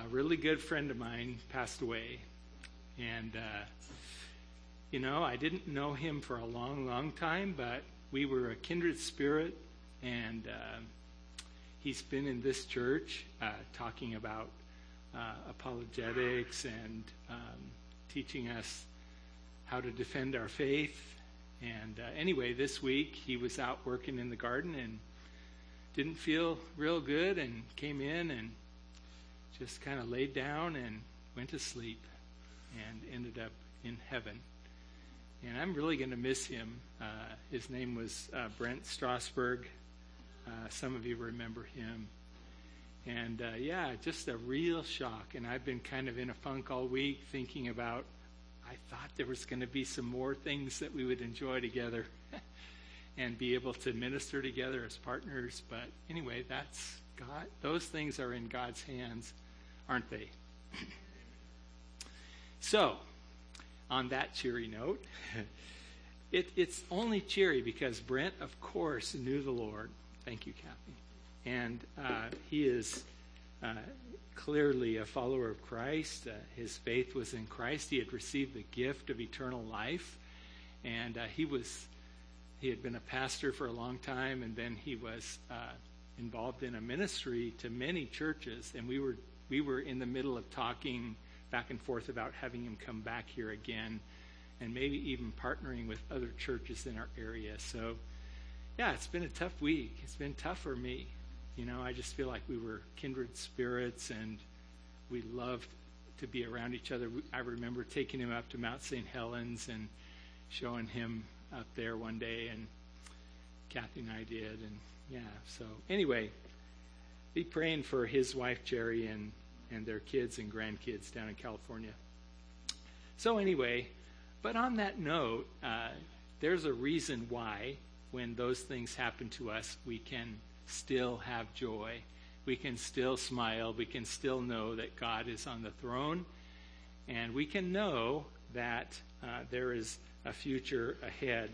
really good friend of mine passed away. And, I didn't know him for a long, long time, but we were a kindred spirit. And he's been in this church talking about apologetics and teaching us how to defend our faith. And anyway, this week he was out working in the garden and didn't feel real good and came in and just kind of laid down and went to sleep and ended up in heaven. And I'm really going to miss him. His name was Brent Strasberg. Some of you remember him. And just a real shock. And I've been kind of in a funk all week thinking about, I thought there was going to be some more things that we would enjoy together and be able to minister together as partners. But anyway, that's God. Those things are in God's hands, aren't they? So, on that cheery note, it's only cheery because Brent, of course, knew the Lord. Thank you, Kathy. And he is clearly a follower of Christ. His faith was in Christ. He had received the gift of eternal life. And he had been a pastor for a long time, and then he was involved in a ministry to many churches. And we were in the middle of talking back and forth about having him come back here again and maybe even partnering with other churches in our area. So, yeah, it's been a tough week. It's been tough for me. I just feel like we were kindred spirits and we loved to be around each other. I remember taking him up to Mount St. Helens and showing him up there one day, and Kathy and I did. And so anyway, be praying for his wife Jerry and their kids and grandkids down in California. So anyway, but on that note, there's a reason why when those things happen to us, we can still have joy. We can still smile. We can still know that God is on the throne. And we can know that there is a future ahead.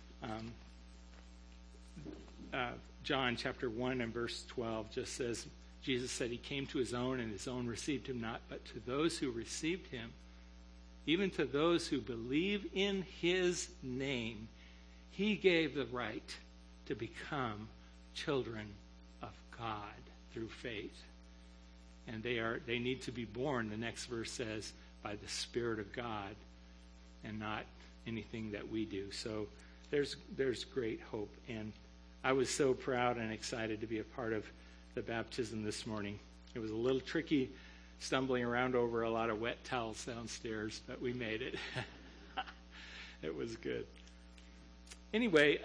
John chapter 1 and verse 12 just says, Jesus said he came to his own and his own received him not, but to those who received him, even to those who believe in his name, he gave the right to become children of God through faith. And they need to be born, the next verse says, by the Spirit of God and not anything that we do. So there's great hope. And I was so proud and excited to be a part of the baptism this morning. It was a little tricky stumbling around over a lot of wet towels downstairs, but we made it. It was good. Anyway,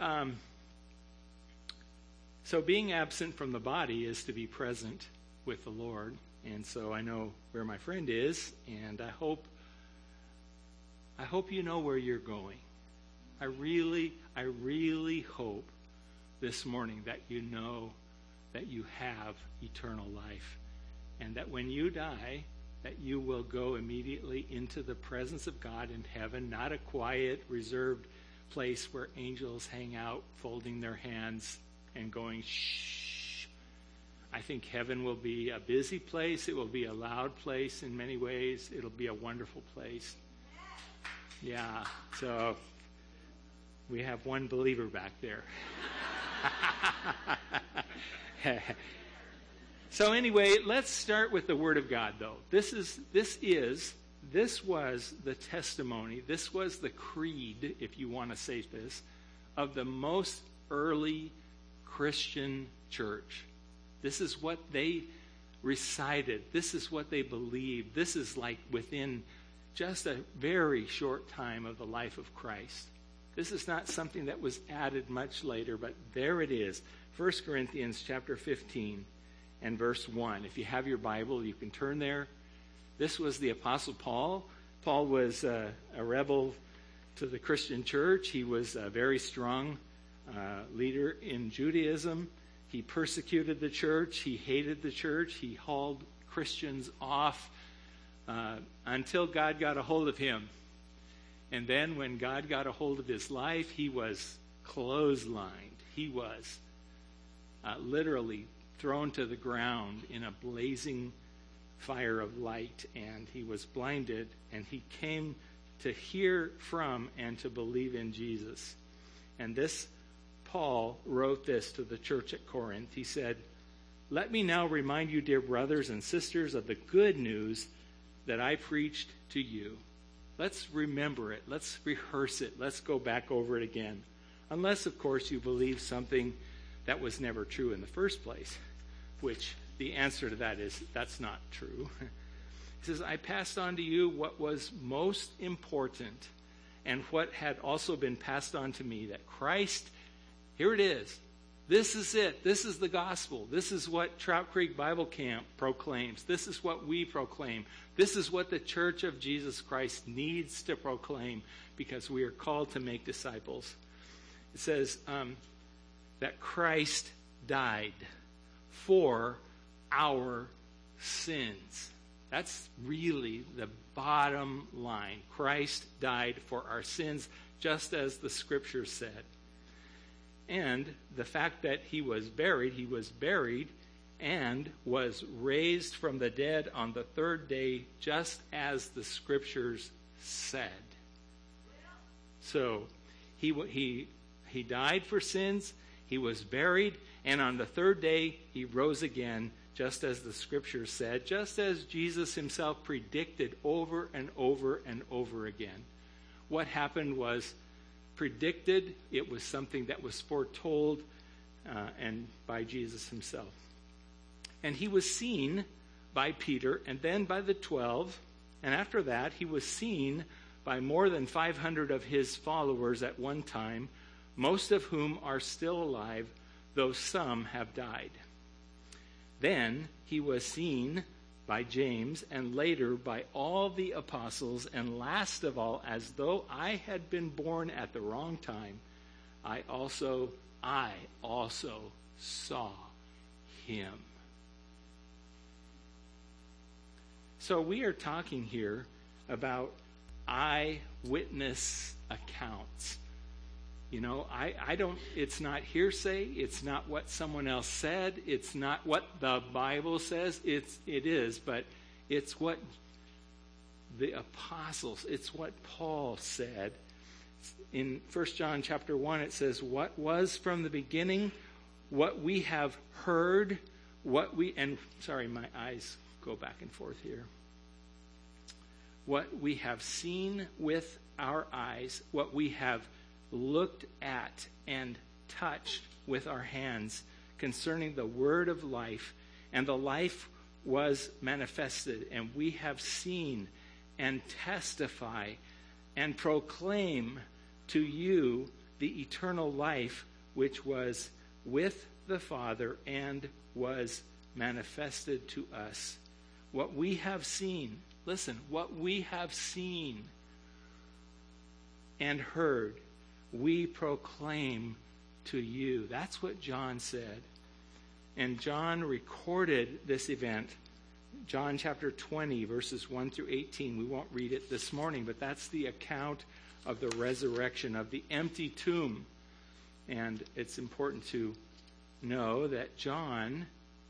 so being absent from the body is to be present with the Lord. And so I know where my friend is, and I hope you know where you're going. I really hope this morning that you know that you have eternal life, and that when you die, that you will go immediately into the presence of God in heaven, not a quiet, reserved place where angels hang out, folding their hands and going, shh. I think heaven will be a busy place. It will be a loud place in many ways. It'll be a wonderful place. Yeah, so we have one believer back there. So anyway, let's start with the Word of God, though. This was the testimony, this was the creed, if you want to say this, of the most early Christian church. This is what they recited. This is what they believed. This is like within just a very short time of the life of Christ. This is not something that was added much later, but there it is. 1 Corinthians chapter 15 and verse 1. If you have your Bible, you can turn there. This was the Apostle Paul. Paul was a rebel to the Christian church. He was a very strong leader in Judaism. He persecuted the church. He hated the church. He hauled Christians off until God got a hold of him. And then when God got a hold of his life, he was clotheslined. He was literally thrown to the ground in a blazing fire of light, and he was blinded, and he came to hear from and to believe in Jesus. And this, Paul wrote this to the church at Corinth. He said, "Let me now remind you, dear brothers and sisters, of the good news that I preached to you." Let's remember it. Let's rehearse it. Let's go back over it again. Unless, of course, you believe something that was never true in the first place, which the answer to that is that's not true. He says, "I passed on to you what was most important and what had also been passed on to me, that Christ," here it is. This is it. This is the gospel. This is what Trout Creek Bible Camp proclaims. This is what we proclaim. This is what the Church of Jesus Christ needs to proclaim, because we are called to make disciples. It says that Christ died for our sins. That's really the bottom line. Christ died for our sins, just as the Scriptures said. And the fact that he was buried and was raised from the dead on the third day, just as the Scriptures said. So he died for sins, he was buried, and on the third day he rose again, just as the Scriptures said, just as Jesus himself predicted over and over and over again. What happened was predicted. It was something that was foretold and by Jesus himself. And he was seen by Peter and then by the 12. And after that, he was seen by more than 500 of his followers at one time, most of whom are still alive, though some have died. Then he was seen by James, and later by all the apostles, and last of all, as though I had been born at the wrong time, I also saw him. So we are talking here about eyewitness accounts. You know, I don't, it's not hearsay, it's not what someone else said, it's not what the Bible says, it is, but it's what the apostles, it's what Paul said. In 1 John chapter 1, it says, "What was from the beginning, what we have heard, what we," and sorry, my eyes go back and forth here. "What we have seen with our eyes, what we have looked at and touched with our hands concerning the word of life, and the life was manifested, and we have seen and testify and proclaim to you the eternal life which was with the Father and was manifested to us." What we have seen, listen, what we have seen and heard, we proclaim to you. That's what John said. And John recorded this event. John chapter 20, verses 1 through 18. We won't read it this morning, but that's the account of the resurrection, of the empty tomb. And it's important to know that John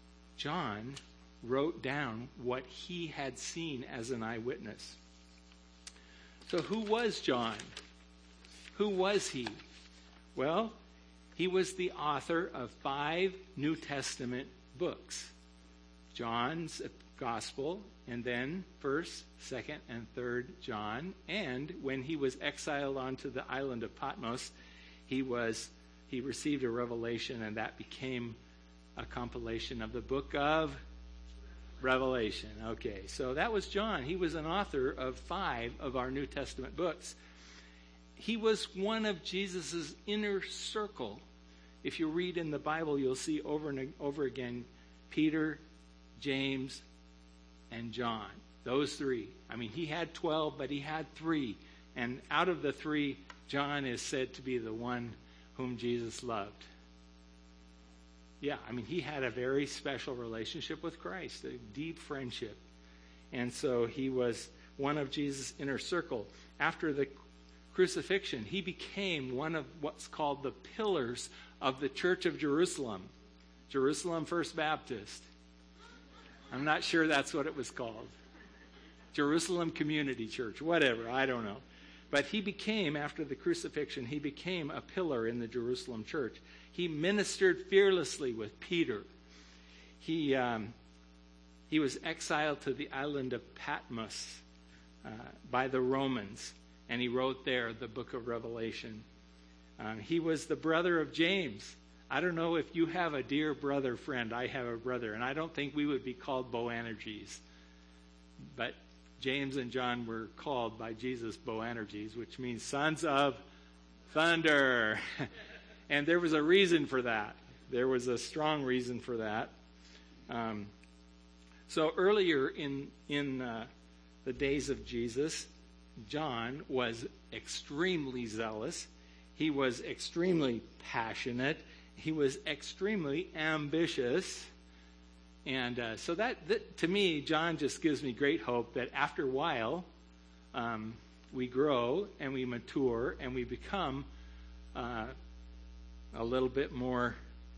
wrote down what he had seen as an eyewitness. So who was John? Who was he? Well, he was the author of 5 New Testament books. John's Gospel, and then 1st, 2nd, and 3rd John. And when he was exiled onto the island of Patmos, he received a revelation, and that became a compilation of the book of Revelation. Okay, so that was John. He was an author of 5 of our New Testament books. He was one of Jesus' inner circle. If you read in the Bible, you'll see over and over again Peter, James, and John. Those 3. I mean, he had 12, but he had 3. And out of the 3, John is said to be the one whom Jesus loved. Yeah, I mean, he had a very special relationship with Christ, a deep friendship. And so he was one of Jesus' inner circle. After the crucifixion, he became one of what's called the pillars of the Church of Jerusalem. Jerusalem First Baptist. I'm not sure that's what it was called. Jerusalem Community Church, whatever, I don't know. But he became, after the crucifixion, he became a pillar in the Jerusalem church. He ministered fearlessly with Peter. He was exiled to the island of Patmos by the Romans, and he wrote there the book of Revelation. He was the brother of James. I don't know if you have a dear brother friend. I have a brother, and I don't think we would be called Boanerges. But James and John were called by Jesus Boanerges, which means sons of thunder. And there was a reason for that. There was a strong reason for that. So earlier in the days of Jesus, John was extremely zealous. He was extremely passionate. He was extremely ambitious. And so that, to me, John just gives me great hope that after a while, we grow and we mature and we become a little bit more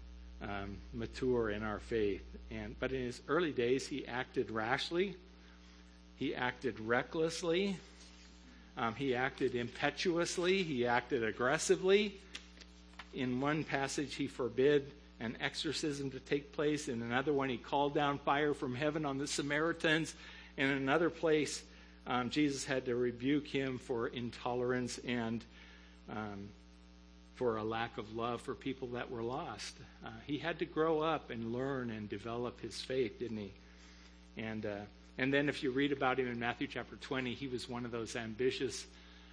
mature in our faith. But in his early days, he acted rashly. He acted recklessly. He acted impetuously. He acted aggressively. In one passage, he forbid an exorcism to take place. In another one, he called down fire from heaven on the Samaritans. In another place, Jesus had to rebuke him for intolerance and for a lack of love for people that were lost. He had to grow up and learn and develop his faith, didn't he? And then if you read about him in Matthew chapter 20, he was one of those ambitious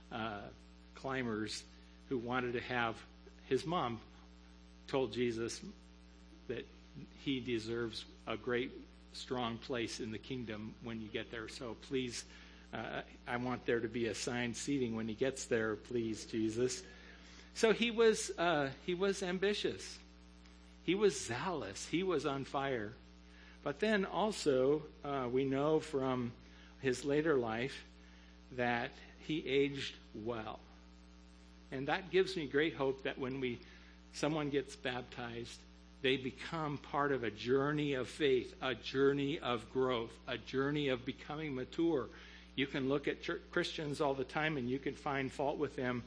climbers who wanted to have, his mom told Jesus that he deserves a great, strong place in the kingdom when you get there. So please, I want there to be assigned seating when he gets there, please, Jesus. So he was ambitious. He was zealous. He was on fire. But then also, we know from his later life that he aged well. And that gives me great hope that when someone gets baptized, they become part of a journey of faith, a journey of growth, a journey of becoming mature. You can look at Christians all the time and you can find fault with them,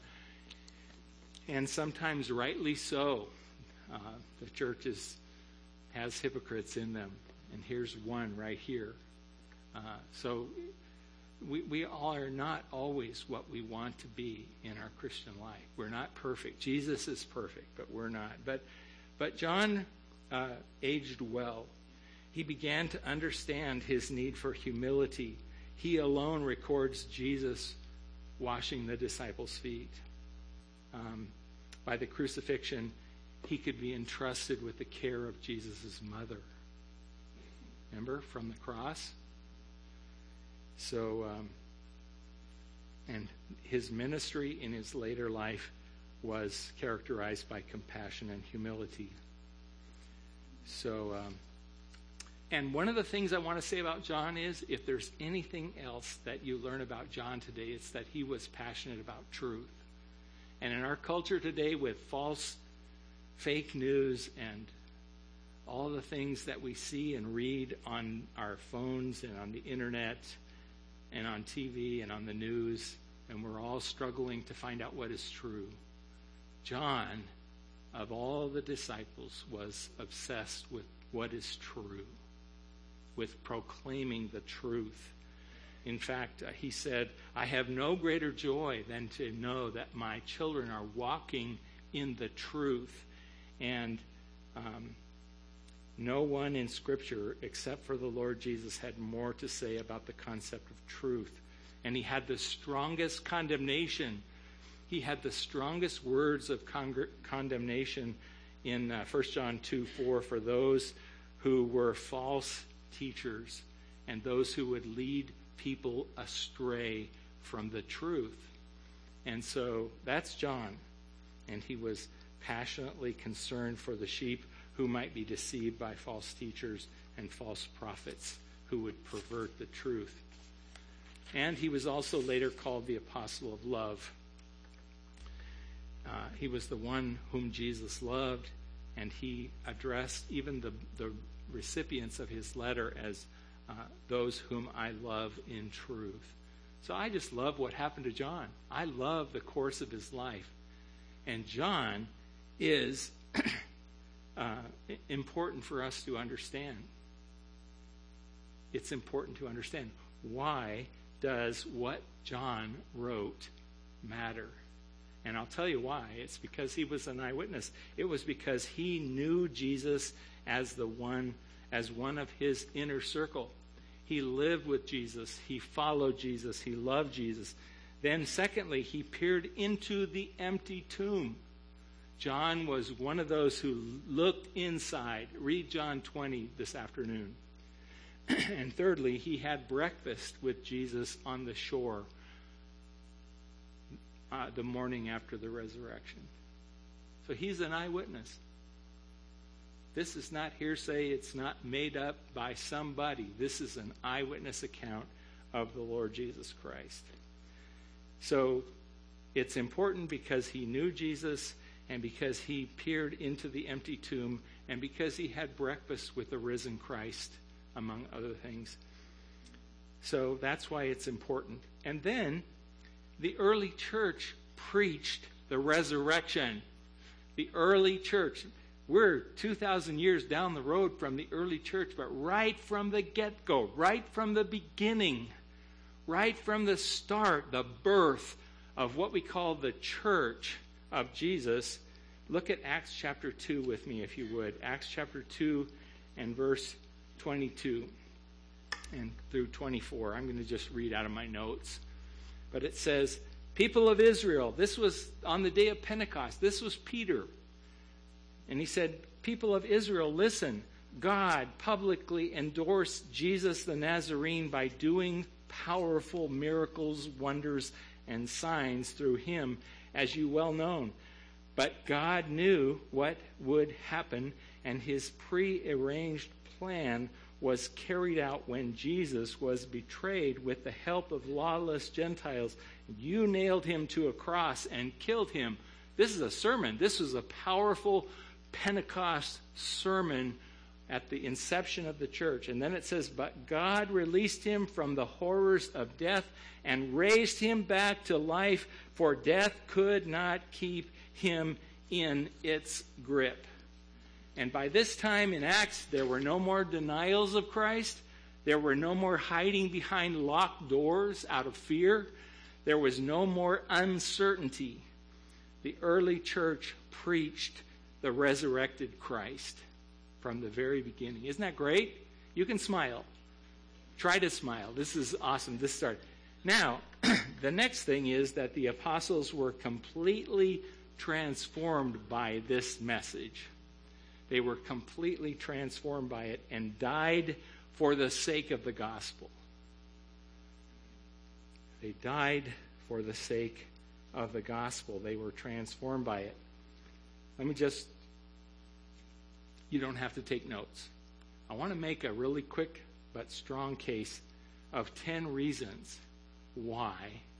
and sometimes rightly so. The church has hypocrites in them, and here's one right here. So we all are not always what we want to be in our Christian life. We're not perfect. Jesus is perfect, but we're not. But John aged well. He began to understand his need for humility. He alone records Jesus washing the disciples' feet. By the crucifixion, he could be entrusted with the care of Jesus' mother. Remember, from the cross? So, and his ministry in his later life was characterized by compassion and humility. So, and one of the things I want to say about John is, if there's anything else that you learn about John today, it's that he was passionate about truth. And in our culture today, with false, fake news and all the things that we see and read on our phones and on the internet and on TV and on the news, and we're all struggling to find out what is true. John, of all the disciples, was obsessed with what is true, with proclaiming the truth. In fact, he said, I have no greater joy than to know that my children are walking in the truth. And no one in Scripture, except for the Lord Jesus, had more to say about the concept of truth. And he had the strongest condemnation. He had the strongest words of condemnation in 1 John 2:4 for those who were false teachers and those who would lead people astray from the truth. And so that's John. And he was passionately concerned for the sheep who might be deceived by false teachers and false prophets who would pervert the truth. And he was also later called the apostle of love. He was the one whom Jesus loved, and he addressed even the recipients of his letter as those whom I love in truth. So I just love what happened to John. I love the course of his life. And John is important for us to understand. It's important to understand. Why does what John wrote matter? And I'll tell you why. It's because he was an eyewitness. It was because he knew Jesus as one of his inner circle. He lived with Jesus. He followed Jesus. He loved Jesus. Then secondly, he peered into the empty tomb. John was one of those who looked inside. Read John 20 this afternoon. And thirdly, he had breakfast with Jesus on the shore the morning after the resurrection. So he's an eyewitness. This is not hearsay. It's not made up by somebody. This is an eyewitness account of the Lord Jesus Christ. So it's important because he knew Jesus, and because he peered into the empty tomb, and because he had breakfast with the risen Christ, among other things. So that's why it's important. And then the early church preached the resurrection. The early church. We're 2,000 years down the road from the early church, but right from the get-go, right from the beginning, right from the start, the birth of what we call the church of Jesus. Look at Acts chapter 2 with me, if you would. Acts chapter 2 and verse 22 and through 24. I'm going to just read out of my notes. But it says, people of Israel, this was on the day of Pentecost. This was Peter. And he said, people of Israel, listen. God publicly endorsed Jesus the Nazarene by doing powerful miracles, wonders, and signs through him, as you well know. But God knew what would happen, and his prearranged plan was carried out when Jesus was betrayed with the help of lawless Gentiles. You nailed him to a cross and killed him. This is a sermon. This was a powerful Pentecost sermon at the inception of the church. And then it says, but God released him from the horrors of death and raised him back to life, for death could not keep him in its grip. And by this time in Acts, there were no more denials of Christ. There were no more hiding behind locked doors out of fear. There was no more uncertainty. The early church preached the resurrected Christ from the very beginning. Isn't that great? You can smile. Try to smile. This is awesome. This started. Now, the next thing is that the apostles were completely transformed by this message. They were completely transformed by it and died for the sake of the gospel. They died for the sake of the gospel. They were transformed by it. You don't have to take notes. I want to make a really quick but strong case of 10 reasons why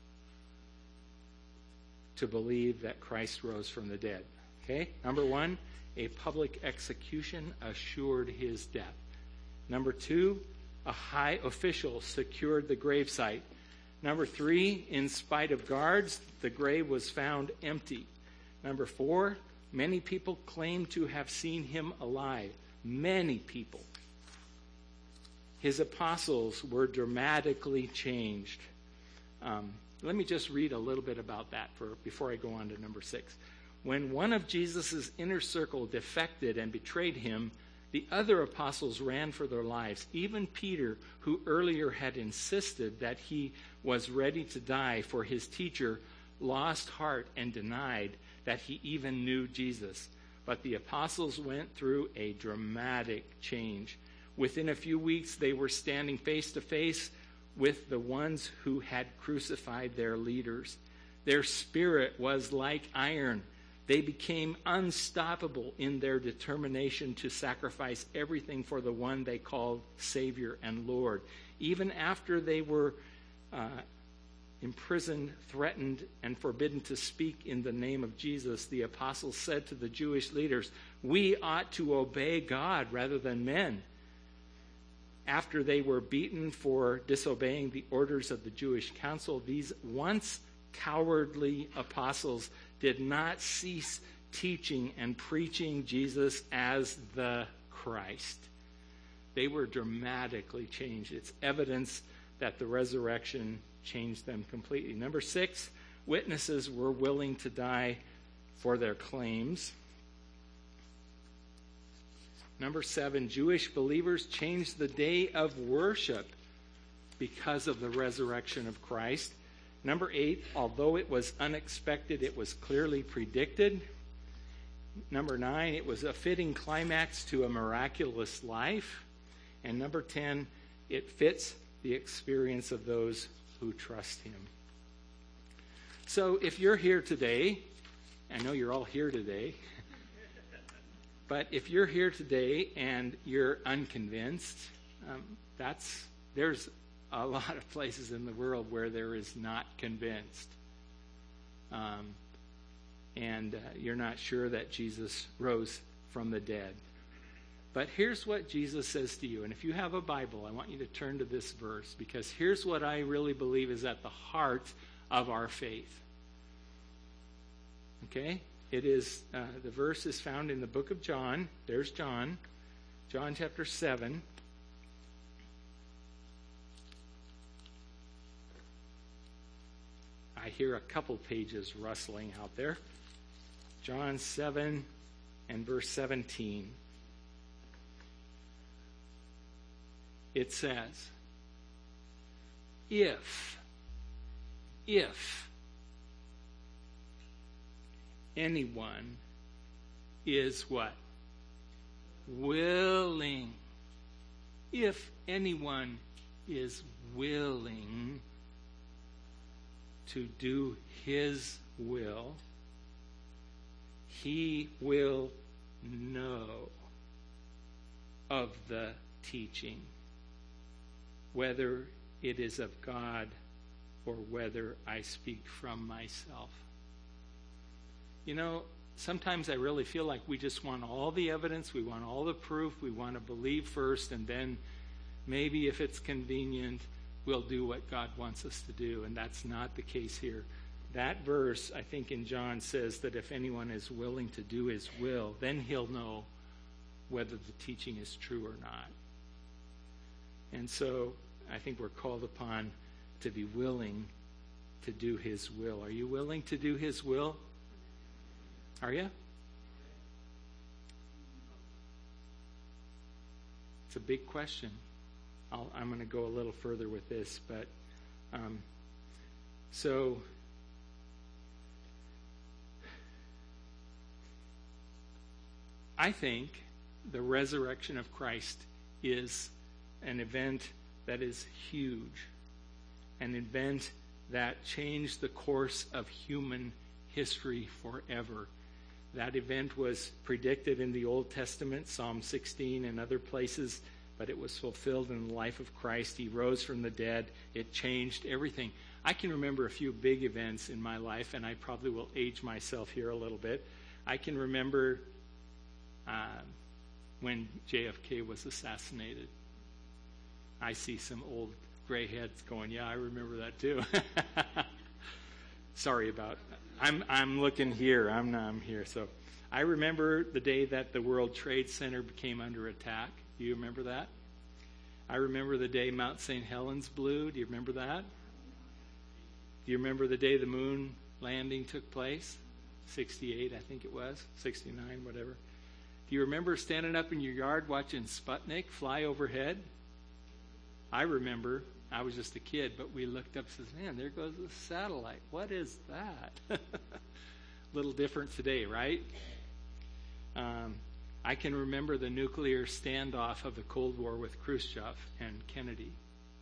to believe that Christ rose from the dead. Okay? Number 1, a public execution assured his death. Number 2, a high official secured the gravesite. Number 3, in spite of guards, the grave was found empty. Number 4, many people claim to have seen him alive. Many people. His apostles were dramatically changed. Let me just read a little bit about that before I go on to number 6. When one of Jesus' inner circle defected and betrayed him, the other apostles ran for their lives. Even Peter, who earlier had insisted that he was ready to die for his teacher, lost heart and denied that he even knew Jesus. But the apostles went through a dramatic change. Within a few weeks, they were standing face to face with the ones who had crucified their leaders. Their spirit was like iron. They became unstoppable in their determination to sacrifice everything for the one they called Savior and Lord. Even after they were imprisoned, threatened, and forbidden to speak in the name of Jesus, the apostles said to the Jewish leaders, "We ought to obey God rather than men." after they were beaten for disobeying the orders of the Jewish council, these once cowardly apostles did not cease teaching and preaching Jesus as the Christ. They were dramatically changed. It's evidence that the resurrection changed them completely. Number 6, witnesses were willing to die for their claims. Number 7, Jewish believers changed the day of worship because of the resurrection of Christ. Number 8, although it was unexpected, it was clearly predicted. Number 9, it was a fitting climax to a miraculous life. And number 10, it fits the experience of those who trust him. So if you're here today, I know you're all here today, but if you're here today and you're unconvinced, there's a lot of places in the world where there is not convinced. And you're not sure that Jesus rose from the dead. But here's what Jesus says to you. And if you have a Bible, I want you to turn to this verse, because here's what I really believe is at the heart of our faith. Okay? It is, the verse is found in the book of John. There's John. John chapter 7. I hear a couple pages rustling out there. John 7 and verse 17. It says, if anyone is what? Willing. If anyone is willing to do his will, he will know of the teaching, whether it is of God or whether I speak from myself. You know, sometimes I really feel like we just want all the evidence, we want all the proof, we want to believe first, and then maybe if it's convenient, we'll do what God wants us to do. And that's not the case here. That verse, I think in John, says that if anyone is willing to do his will, then he'll know whether the teaching is true or not. And so I think we're called upon to be willing to do his will. Are you willing to do his will? Are you? It's a big question. I'm going to go a little further with this, but so I think the resurrection of Christ is an event that is huge, an event that changed the course of human history forever. That event was predicted in the Old Testament, Psalm 16 and other places, but it was fulfilled in the life of Christ. He rose from the dead. It changed everything. I can remember a few big events in my life, and I probably will age myself here a little bit. I can remember when JFK was assassinated. I see some old gray heads going, yeah, I remember that too. Sorry about I'm looking here. I'm here. So I remember the day that the World Trade Center came under attack. Do you remember that? I remember the day Mount St. Helens blew. Do you remember that? Do you remember the day the moon landing took place? 68, I think it was. 69, whatever. Do you remember standing up in your yard watching Sputnik fly overhead? I remember. I was just a kid, but we looked up and said, man, there goes the satellite. What is that? Little different today, right? I can remember the nuclear standoff of the Cold War with Khrushchev and Kennedy.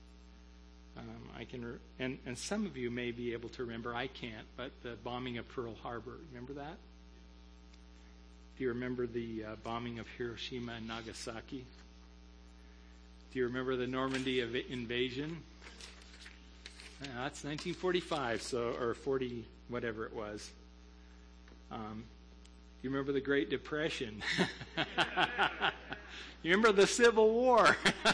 And some of you may be able to remember, I can't, but the bombing of Pearl Harbor. Remember that? Do you remember the bombing of Hiroshima and Nagasaki? Do you remember the Normandy invasion? That's 1945, or 40, whatever it was. Do you remember the Great Depression? You remember the Civil War?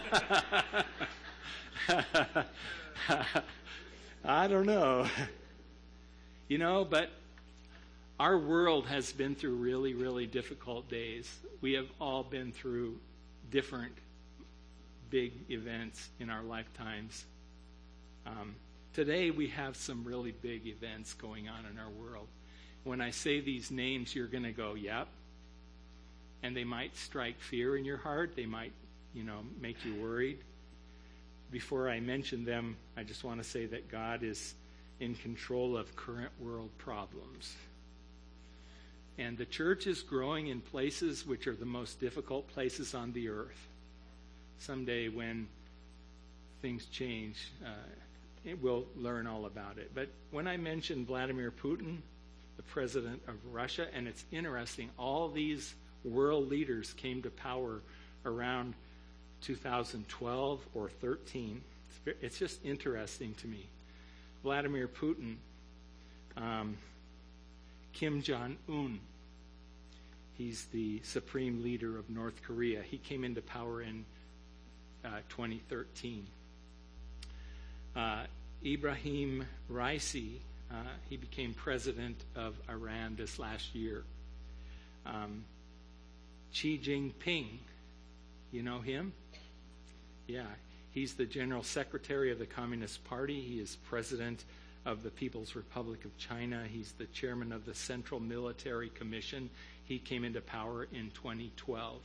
I don't know. But our world has been through really, really difficult days. We have all been through different big events in our lifetimes. Today we have some really big events going on in our world. When I say these names, you're going to go, yep. And they might strike fear in your heart. They might, make you worried. Before I mention them, I just want to say that God is in control of current world problems. And the church is growing in places which are the most difficult places on the earth. Someday when things change, we'll learn all about it. But when I mentioned Vladimir Putin, the president of Russia, and it's interesting, all these world leaders came to power around 2012 or 13. It's just interesting to me. Vladimir Putin, Kim Jong-un, he's the supreme leader of North Korea. He came into power in 2013. Ibrahim Raisi, he became president of Iran this last year. Xi Jinping, you know him? Yeah, he's the general secretary of the Communist Party. He is president of the People's Republic of China. He's the chairman of the Central Military Commission. He came into power in 2012.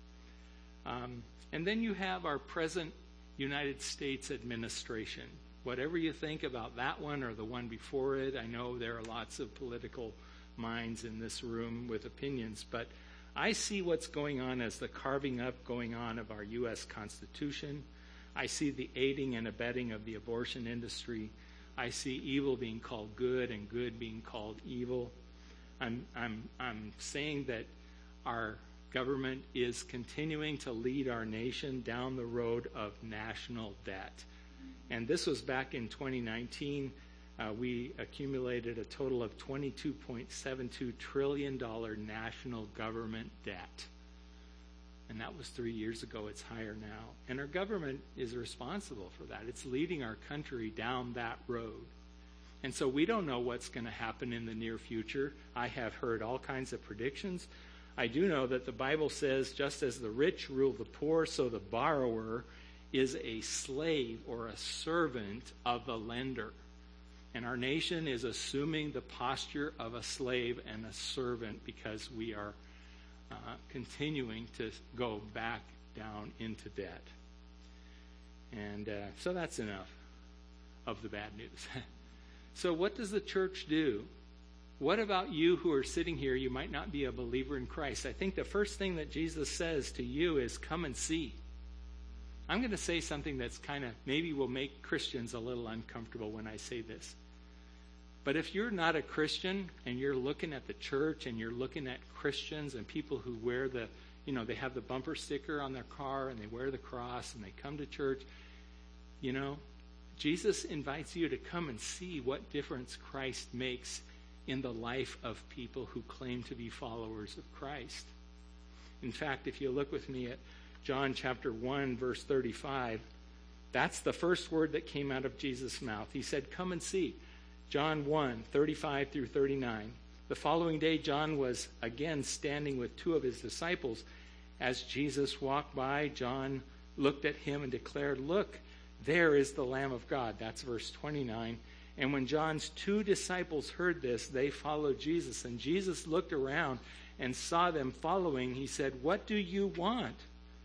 And then you have our present United States administration. Whatever you think about that one or the one before it, I know there are lots of political minds in this room with opinions, but I see what's going on as the carving up going on of our U.S. Constitution. I see the aiding and abetting of the abortion industry. I see evil being called good and good being called evil. I'm saying that our government is continuing to lead our nation down the road of national debt. And this was back in 2019. We accumulated a total of $22.72 trillion national government debt. And that was 3 years ago. It's higher now. And our government is responsible for that. It's leading our country down that road. And so we don't know what's going to happen in the near future. I have heard all kinds of predictions. I do know that the Bible says, just as the rich rule the poor, so the borrower is a slave or a servant of the lender. And our nation is assuming the posture of a slave and a servant because we are continuing to go back down into debt. And so that's enough of the bad news. So what does the church do? What about you who are sitting here? You might not be a believer in Christ. I think the first thing that Jesus says to you is, come and see. I'm going to say something that's kind of maybe will make Christians a little uncomfortable when I say this. But if you're not a Christian and you're looking at the church and you're looking at Christians and people who wear the, they have the bumper sticker on their car and they wear the cross and they come to church, Jesus invites you to come and see what difference Christ makes in the life of people who claim to be followers of Christ. In fact, if you look with me at John chapter 1, verse 35, that's the first word that came out of Jesus' mouth. He said, come and see. John 1, 35 through 39. The following day, John was again standing with two of his disciples. As Jesus walked by, John looked at him and declared, look, there is the Lamb of God. That's verse 29. And when John's two disciples heard this, they followed Jesus. And Jesus looked around and saw them following. He said, what do you want?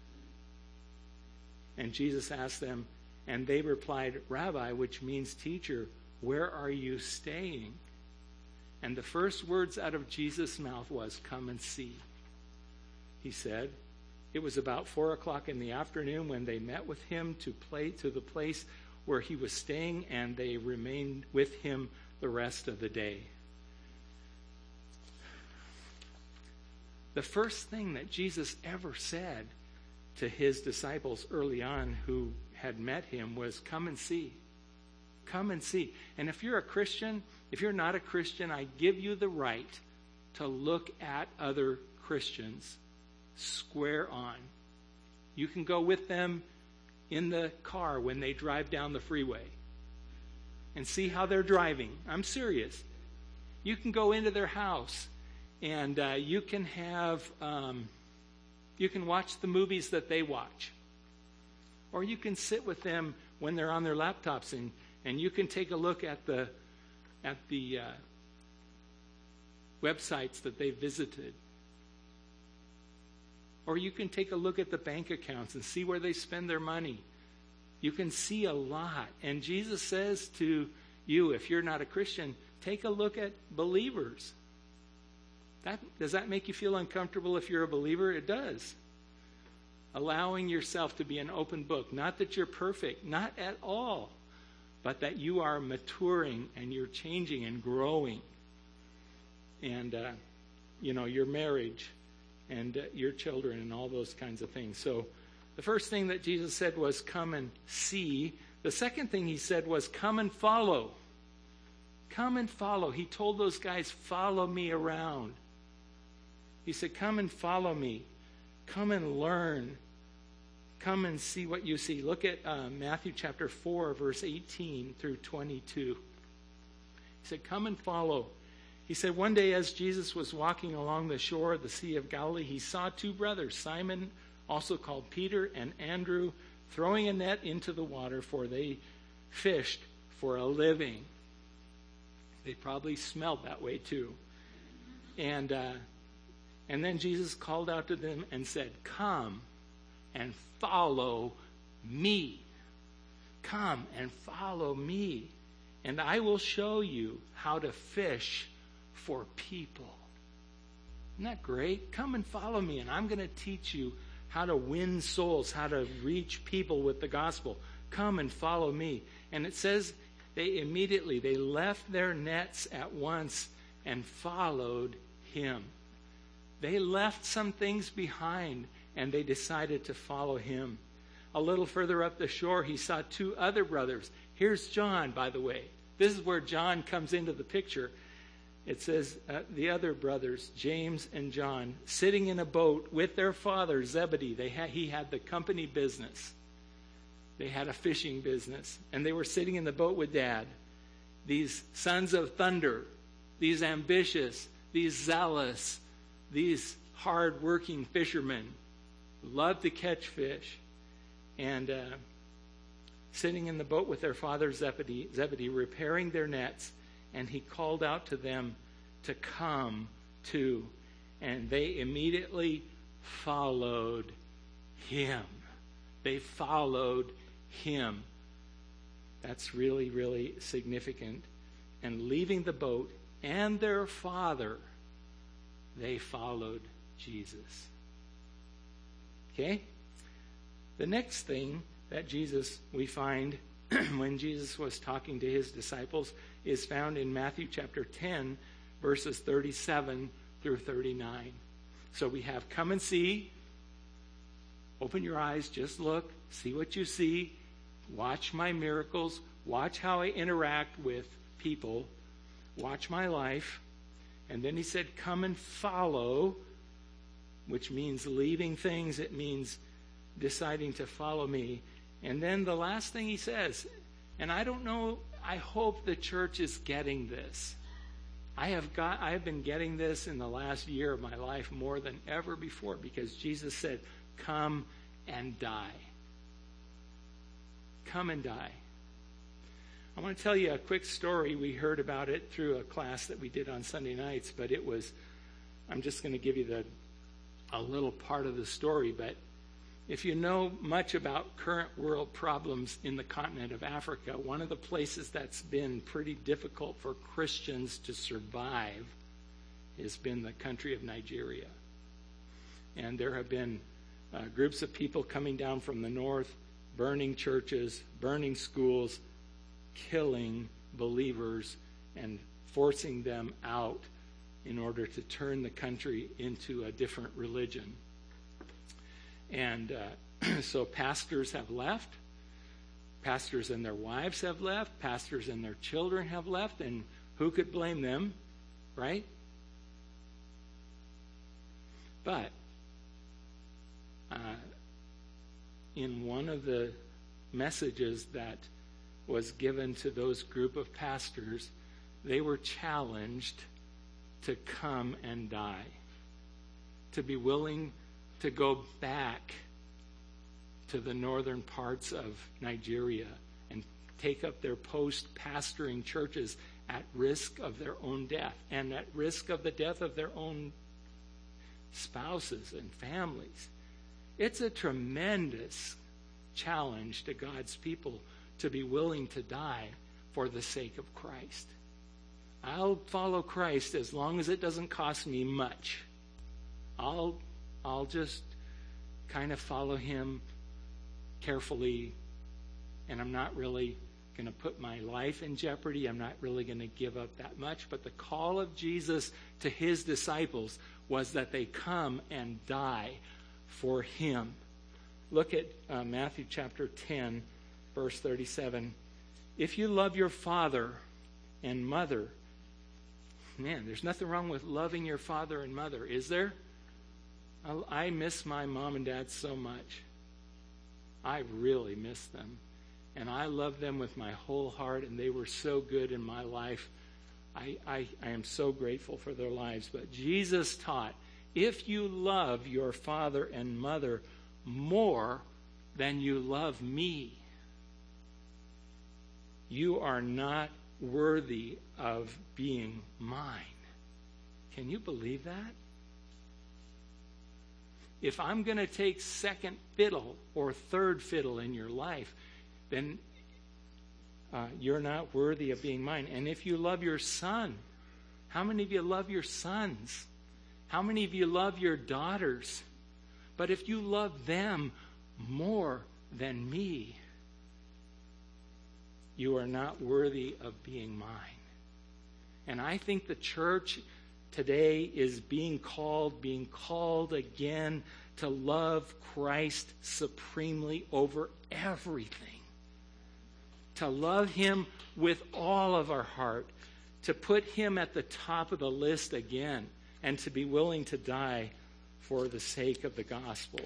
And Jesus asked them, and they replied, Rabbi, which means teacher, where are you staying? And the first words out of Jesus' mouth was, come and see. He said, it was about 4:00 in the afternoon when they met with him to the place where he was staying, and they remained with him the rest of the day. The first thing that Jesus ever said to his disciples early on who had met him was, come and see. Come and see. And if you're a Christian, if you're not a Christian, I give you the right to look at other Christians square on You can go with them in the car when they drive down the freeway and see how they're driving. I'm serious. You can go into their house and you can watch the movies that they watch. Or you can sit with them when they're on their laptops and you can take a look at the websites that they visited. Or you can take a look at the bank accounts and see where they spend their money. You can see a lot. And Jesus says to you, if you're not a Christian, take a look at believers. Does that make you feel uncomfortable if you're a believer? It does. Allowing yourself to be an open book. Not that you're perfect, not at all, but that you are maturing and you're changing and growing. And, your marriage and your children and all those kinds of things. So the first thing that Jesus said was come and see. The second thing he said was come and follow. Come and follow. He told those guys, follow me around. He said, come and follow me. Come and learn. Come and see what you see. Look at Matthew chapter 4, verse 18 through 22. He said, come and follow. He said, one day as Jesus was walking along the shore of the Sea of Galilee, he saw two brothers, Simon, also called Peter, and Andrew, throwing a net into the water, for they fished for a living. They probably smelled that way too. And then Jesus called out to them and said, come and follow me. Come and follow me, and I will show you how to fish for people. Isn't that great? Come and follow me, and I'm going to teach you how to win souls, how to reach people with the gospel. Come and follow me. And it says they left their nets at once and followed him. They left some things behind and they decided to follow him. A little further up the shore, he saw two other brothers. Here's John, by the way. This is where John comes into the picture. It says the other brothers, James and John, sitting in a boat with their father, Zebedee. He had the company business. They had a fishing business. And they were sitting in the boat with Dad. These sons of thunder, these ambitious, these zealous, these hard-working fishermen who loved to catch fish. And sitting in the boat with their father, Zebedee, repairing their nets. And he called out to them to come too. And they immediately followed him. They followed him. That's really, really significant. And leaving the boat and their father, they followed Jesus. Okay? The next thing that we find when Jesus was talking to his disciples is found in Matthew chapter 10, verses 37 through 39. So we have come and see. Open your eyes, just look, see what you see. Watch my miracles. Watch how I interact with people. Watch my life. And then he said, come and follow, which means leaving things. It means deciding to follow me. And then the last thing he says, and I don't know, I hope the church is getting this. I have been getting this in the last year of my life more than ever before, because Jesus said, come and die. Come and die. I want to tell you a quick story. We heard about it through a class that we did on Sunday nights, but I'm just going to give you a little part of the story, but if you know much about current world problems in the continent of Africa, one of the places that's been pretty difficult for Christians to survive has been the country of Nigeria. And there have been groups of people coming down from the north, burning churches, burning schools, killing believers, and forcing them out in order to turn the country into a different religion. And so pastors have left. Pastors and their wives have left. Pastors and their children have left. And who could blame them, right? But in one of the messages that was given to those group of pastors, they were challenged to come and die, to be willing to go back to the northern parts of Nigeria and take up their post pastoring churches at risk of their own death and at risk of the death of their own spouses and families. It's a tremendous challenge to God's people to be willing to die for the sake of Christ. I'll follow Christ as long as it doesn't cost me much. I'll just kind of follow him carefully, and I'm not really going to put my life in jeopardy. I'm not really going to give up that much. But the call of Jesus to his disciples was that they come and die for him. Look at Matthew chapter 10, verse 37. If you love your father and mother, man, there's nothing wrong with loving your father and mother, is there? I miss my mom and dad so much. I really miss them. And I love them with my whole heart, and they were so good in my life. I am so grateful for their lives. But Jesus taught, if you love your father and mother more than you love me, you are not worthy of being mine. Can you believe that? If I'm going to take second fiddle or third fiddle in your life, then you're not worthy of being mine. And if you love your son, how many of you love your sons? How many of you love your daughters? But if you love them more than me, you are not worthy of being mine. And I think the church today is being called again to love Christ supremely over everything. To love him with all of our heart. To put him at the top of the list again. And to be willing to die for the sake of the gospel.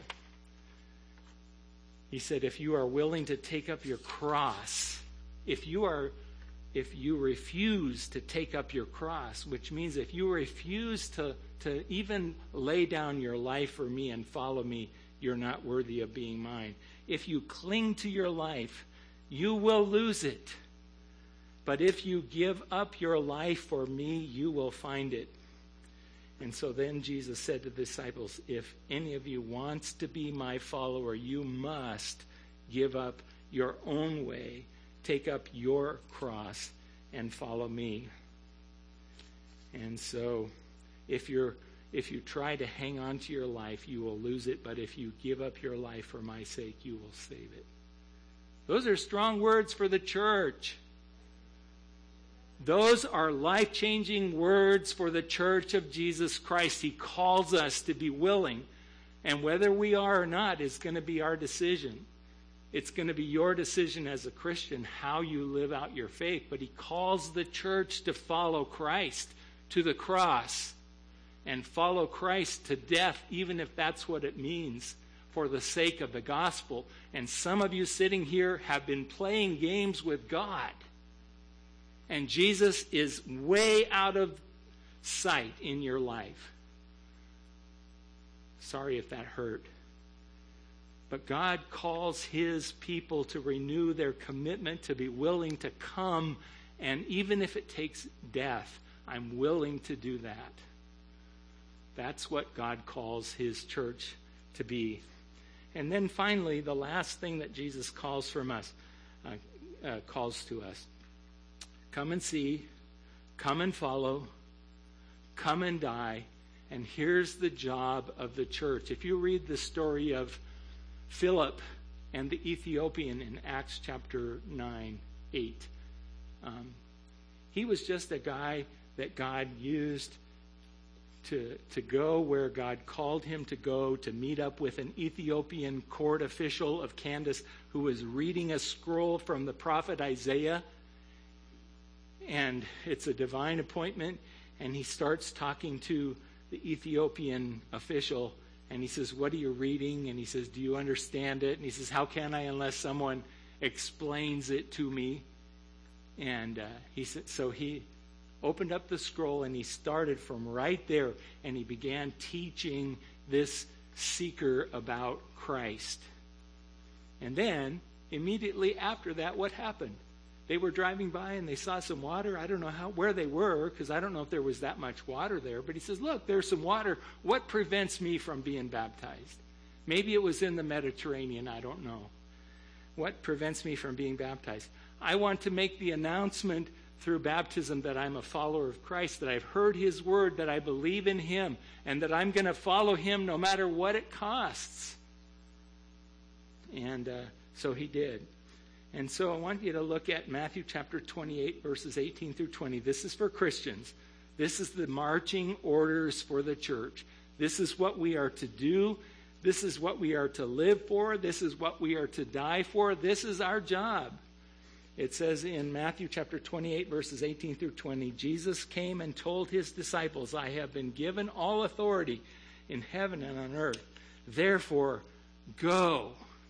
He said, if you are willing to take up your cross, if you refuse to take up your cross, which means if you refuse to even lay down your life for me and follow me, you're not worthy of being mine. If you cling to your life, you will lose it. But if you give up your life for me, you will find it. And so then Jesus said to the disciples, if any of you wants to be my follower, you must give up your own way, take up your cross, and follow me. And so if you try to hang on to your life, you will lose it. But if you give up your life for my sake, you will save it. Those are strong words for the church. Those are life-changing words for the church of Jesus Christ. He calls us to be willing. And whether we are or not is going to be our decision. It's going to be your decision as a Christian how you live out your faith. But he calls the church to follow Christ to the cross and follow Christ to death, even if that's what it means, for the sake of the gospel. And some of you sitting here have been playing games with God. And Jesus is way out of sight in your life. Sorry if that hurt. But God calls his people to renew their commitment, to be willing to come, and even if it takes death, I'm willing to do that. That's what God calls his church to be. And then finally, the last thing that Jesus calls to us. Come and see, come and follow, come and die. And here's the job of the church. If you read the story of Philip and the Ethiopian in Acts chapter 9, 8, he was just a guy that God used to go where God called him to go, to meet up with an Ethiopian court official of Candace who was reading a scroll from the prophet Isaiah. And it's a divine appointment, and he starts talking to the Ethiopian official, And he says, what are you reading? And he says, do you understand it? And he says, how can I unless someone explains it to me? And he said, so he opened up the scroll and he started from right there, and he began teaching this seeker about Christ. And then immediately after that, what happened? They were driving by and they saw some water. I don't know where they were, because I don't know if there was that much water there. But he says, look, there's some water. What prevents me from being baptized? Maybe it was in the Mediterranean. I don't know. What prevents me from being baptized? I want to make the announcement through baptism that I'm a follower of Christ, that I've heard his word, that I believe in him, and that I'm going to follow him no matter what it costs. And so he did. And so I want you to look at Matthew chapter 28, verses 18 through 20. This is for Christians. This is the marching orders for the church. This is what we are to do. This is what we are to live for. This is what we are to die for. This is our job. It says in Matthew chapter 28, verses 18 through 20, Jesus came and told his disciples, I have been given all authority in heaven and on earth. Therefore, go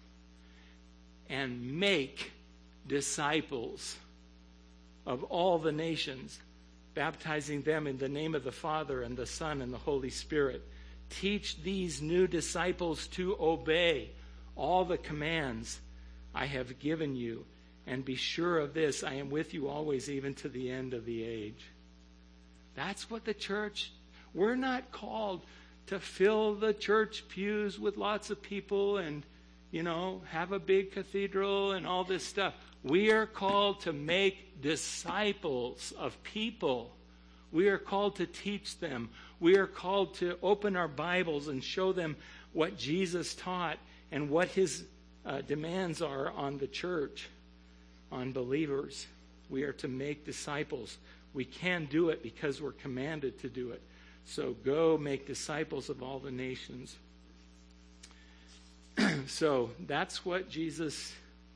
and make disciples of all the nations, baptizing them in the name of the Father and the Son and the Holy Spirit. Teach these new disciples to obey all the commands I have given you. And be sure of this, I am with you always, even to the end of the age. That's what the church, we're not called to fill the church pews with lots of people and, have a big cathedral and all this stuff. We are called to make disciples of people. We are called to teach them. We are called to open our Bibles and show them what Jesus taught and what his demands are on the church, on believers. We are to make disciples. We can do it because we're commanded to do it. So go make disciples of all the nations. So that's what Jesus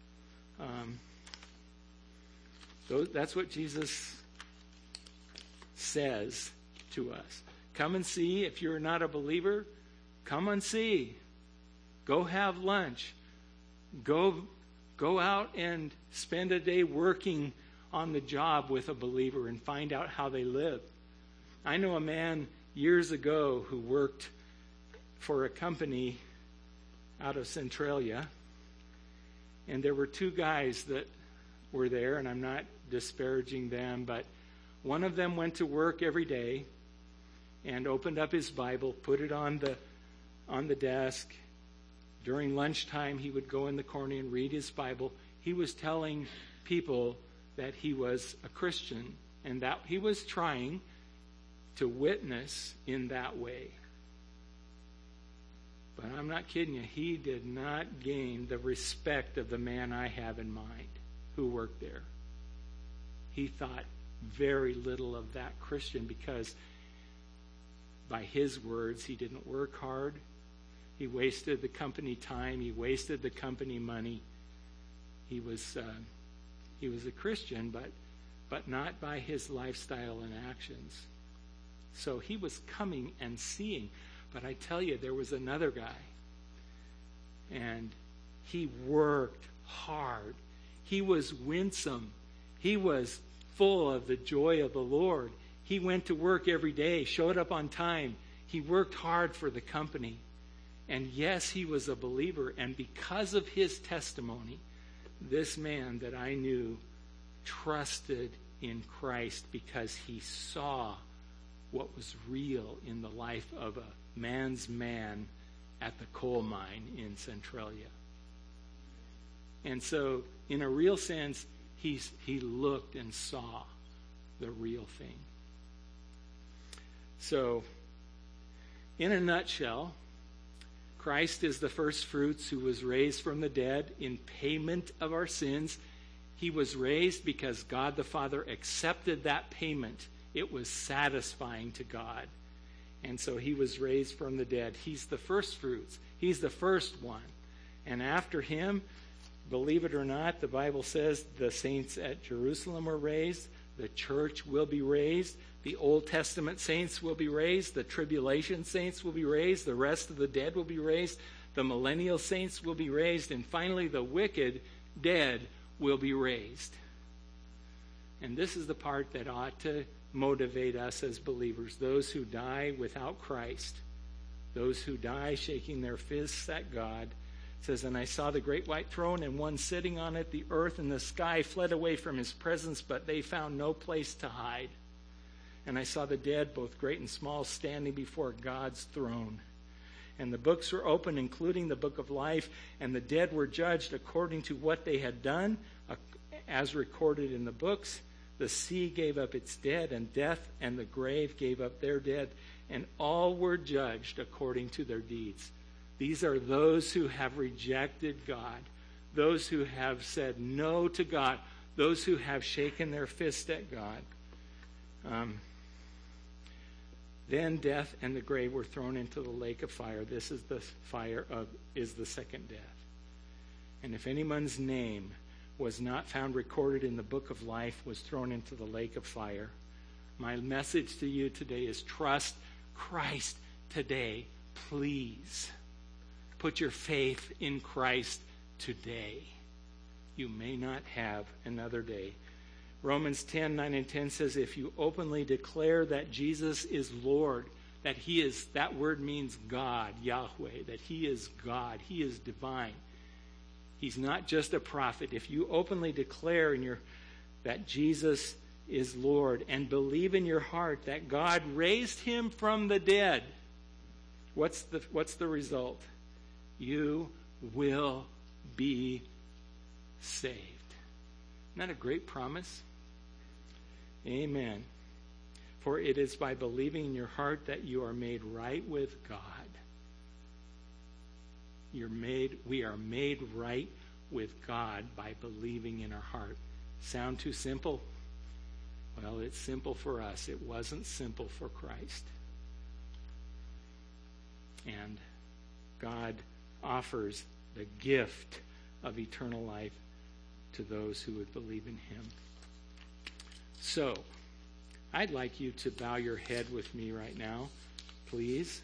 says to us. Come and see. If you're not a believer, come and see. Go have lunch. Go out and spend a day working on the job with a believer and find out how they live. I know a man years ago who worked for a company out of Centralia, and there were two guys that were there, and I'm not disparaging them, but one of them went to work every day and opened up his Bible, put it on the desk. During lunchtime, he would go in the corner and read his Bible. He was telling people that he was a Christian and that he was trying to witness in that way. But I'm not kidding you. He did not gain the respect of the man I have in mind who worked there. He thought very little of that Christian because, by his words, he didn't work hard. He wasted the company time. He wasted the company money. He was a Christian, but not by his lifestyle and actions. So he was coming and seeing. But I tell you, there was another guy, and he worked hard. He was winsome. He was full of the joy of the Lord. He went to work every day, showed up on time. He worked hard for the company. And yes, he was a believer. And because of his testimony, this man that I knew trusted in Christ because he saw what was real in the life of a man's man at the coal mine in Centralia. And so, in a real sense, he looked and saw the real thing. So, in a nutshell, Christ is the first fruits who was raised from the dead in payment of our sins. He was raised because God the Father accepted that payment. It was satisfying to God. And so he was raised from the dead. He's the first fruits. He's the first one. And after him, believe it or not, the Bible says the saints at Jerusalem were raised. The church will be raised. The Old Testament saints will be raised. The tribulation saints will be raised. The rest of the dead will be raised. The millennial saints will be raised. And finally, the wicked dead will be raised. And this is the part that ought to motivate us as believers. Those who die without Christ, those who die shaking their fists at God. It says, and I saw the great white throne and one sitting on it. The earth and the sky fled away from his presence, but they found no place to hide. And I saw the dead, both great and small, standing before God's throne. And the books were opened, including the book of life, and the dead were judged according to what they had done, as recorded in the books. The sea gave up its dead, and death and the grave gave up their dead, and all were judged according to their deeds. These are those who have rejected God, those who have said no to God, those who have shaken their fist at God. Then death and the grave were thrown into the lake of fire. This is the is the second death. And if anyone's name was not found recorded in the book of life, was thrown into the lake of fire. My message to you today is trust Christ today, please. Put your faith in Christ today. You may not have another day. Romans 10:9 and 10 says, if you openly declare that Jesus is Lord, that he is, that word means God, Yahweh, that he is God, he is divine. He's not just a prophet. If you openly declare that Jesus is Lord and believe in your heart that God raised him from the dead, what's the result? You will be saved. Isn't that a great promise? Amen. For it is by believing in your heart that you are made right with God. We are made right with God by believing in our heart. Sound too simple? Well, it's simple for us. It wasn't simple for Christ. And God offers the gift of eternal life to those who would believe in him. So, I'd like you to bow your head with me right now, please.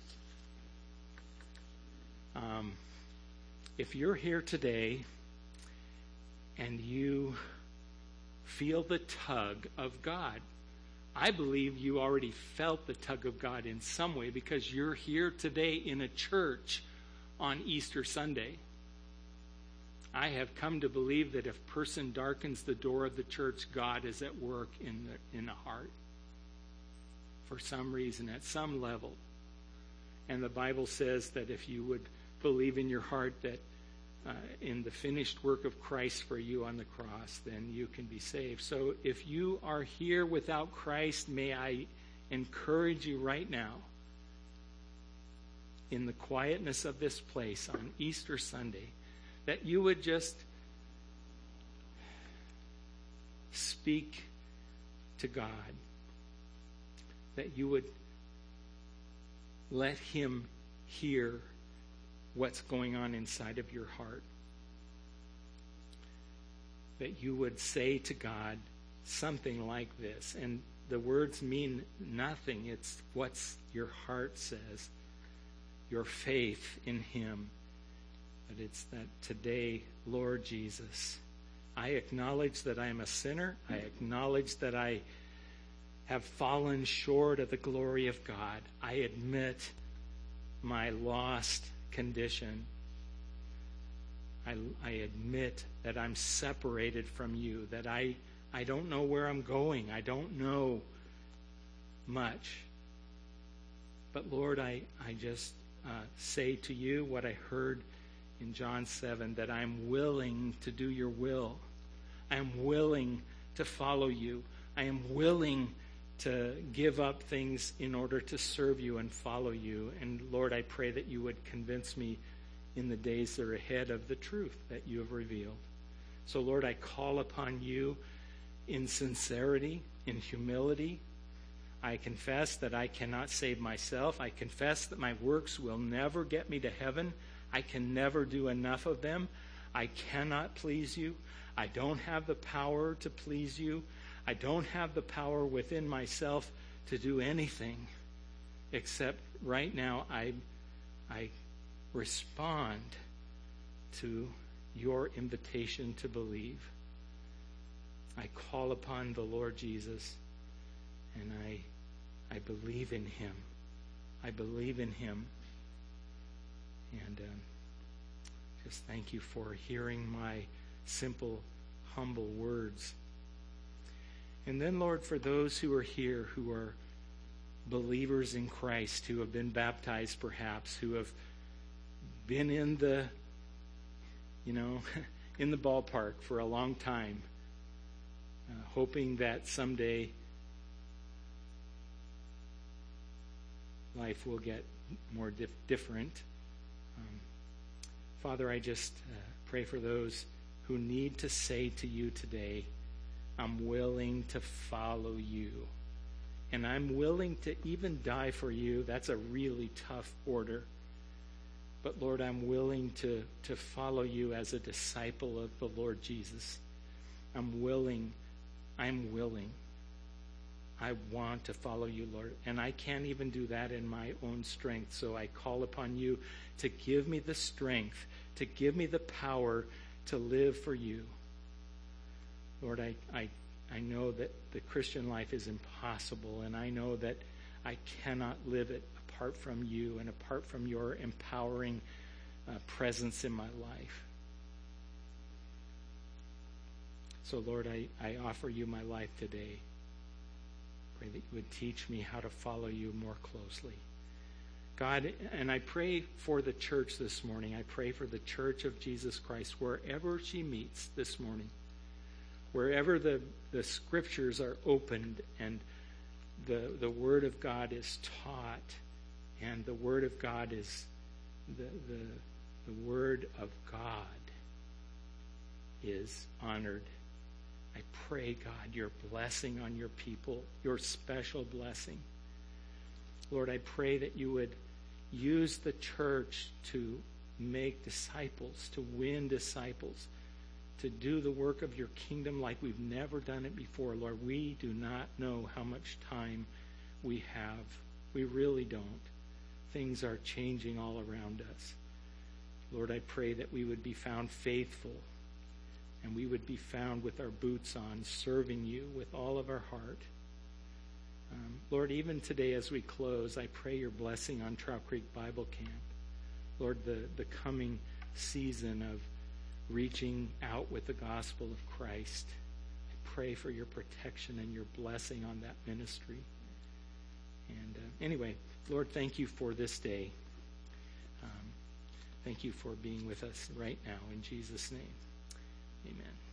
If you're here today and you feel the tug of God, I believe you already felt the tug of God in some way because you're here today in a church on Easter Sunday. I have come to believe that if a person darkens the door of the church, God is at work in the heart for some reason, at some level. And the Bible says that if you would believe in your heart that in the finished work of Christ for you on the cross, then you can be saved. So if you are here without Christ, may I encourage you right now, in the quietness of this place on Easter Sunday, that you would just speak to God, that you would let him hear what's going on inside of your heart, that you would say to God something like this. And the words mean nothing. It's what your heart says, your faith in him. But it's that today, Lord Jesus, I acknowledge that I am a sinner. I acknowledge that I have fallen short of the glory of God. I admit my lost condition. I admit that I'm separated from you, that I don't know where I'm going. I don't know much. But Lord, I just say to you what I heard in John 7, that I'm willing to do your will. I am willing to follow you. I am willing to give up things in order to serve you and follow you. And Lord, I pray that you would convince me in the days that are ahead of the truth that you have revealed. So Lord, I call upon you in sincerity, in humility. I confess that I cannot save myself. I confess that my works will never get me to heaven. I can never do enough of them. I cannot please you. I don't have the power to please you. I don't have the power within myself to do anything, except right now I respond to your invitation to believe. I call upon the Lord Jesus, and I believe in him. I believe in him. And just thank you for hearing my simple, humble words. And then, Lord, for those who are here who are believers in Christ, who have been baptized perhaps, who have been in the, in the ballpark for a long time, hoping that someday life will get more different. Father, I just pray for those who need to say to you today, I'm willing to follow you. And I'm willing to even die for you. That's a really tough order. But Lord, I'm willing to follow you as a disciple of the Lord Jesus. I'm willing. I want to follow you, Lord. And I can't even do that in my own strength. So I call upon you to give me the strength, to give me the power to live for you. Lord, I know that the Christian life is impossible, and I know that I cannot live it apart from you and apart from your empowering presence in my life. So, Lord, I offer you my life today. Pray that you would teach me how to follow you more closely. God, and I pray for the church this morning. I pray for the church of Jesus Christ, wherever she meets this morning. Wherever the scriptures are opened and the Word of God is taught, and the Word of God is the Word of God is honored. I pray, God, your blessing on your people, your special blessing. Lord, I pray that you would use the church to make disciples, to win disciples, to do the work of your kingdom like we've never done it before. Lord, we do not know how much time we have. We really don't. Things are changing all around us. Lord, I pray that we would be found faithful, and we would be found with our boots on, serving you with all of our heart. Lord, even today as we close, I pray your blessing on Trout Creek Bible Camp. Lord, the coming season of reaching out with the gospel of Christ. I pray for your protection and your blessing on that ministry. And anyway, Lord, thank you for this day. Thank you for being with us right now. In Jesus' name, amen.